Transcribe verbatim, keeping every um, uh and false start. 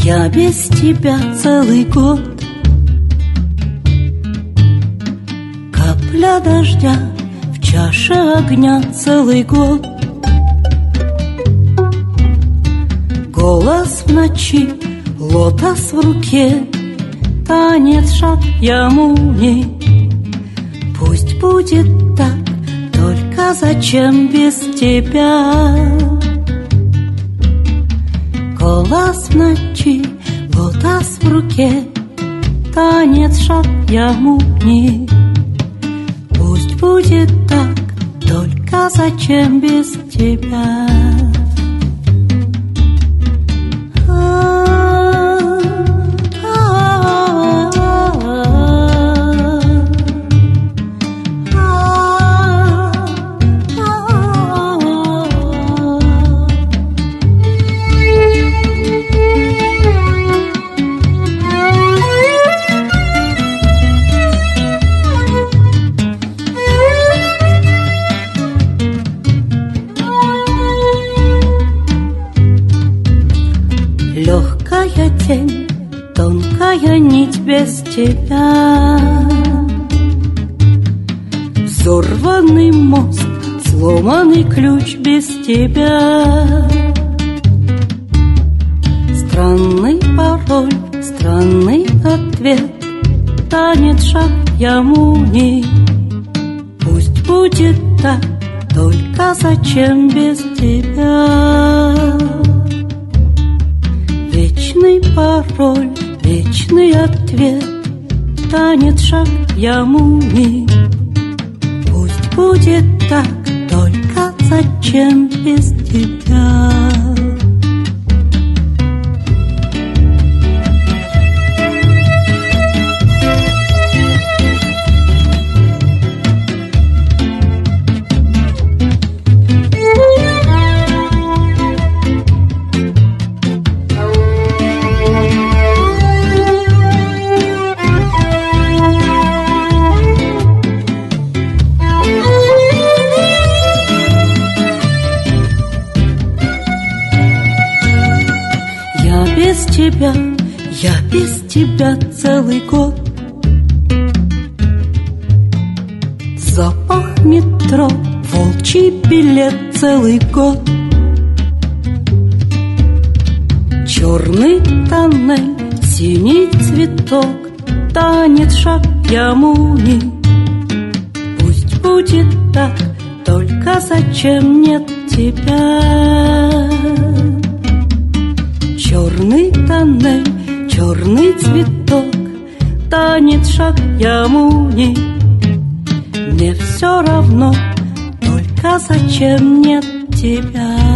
Я без тебя целый год. Капля дождя в чаше огня целый год. Голос в ночи, лотос в руке, танец Шакьямуни. Пусть будет так, только зачем без тебя? Голос в ночи, лотос в руке, танец Шакьямуни. Пусть будет так, только зачем без тебя? Легкая тень, тонкая нить без тебя. Взорванный мост, сломанный ключ без тебя. Странный пароль, странный ответ, танец Шакьямуни. Пусть будет так, только зачем без тебя? Вечный пароль, вечный ответ, танец Шакьямуни. Пусть будет так, только зачем без тебя? Без тебя, я без тебя целый год. Запах метро, волчий билет целый год. Черный тоннель, синий цветок, танец Шакьямуни. Пусть будет так, только зачем нет тебя? Черный тоннель, черный цветок, танец Шакьямуни. Мне все равно, только зачем нет тебя?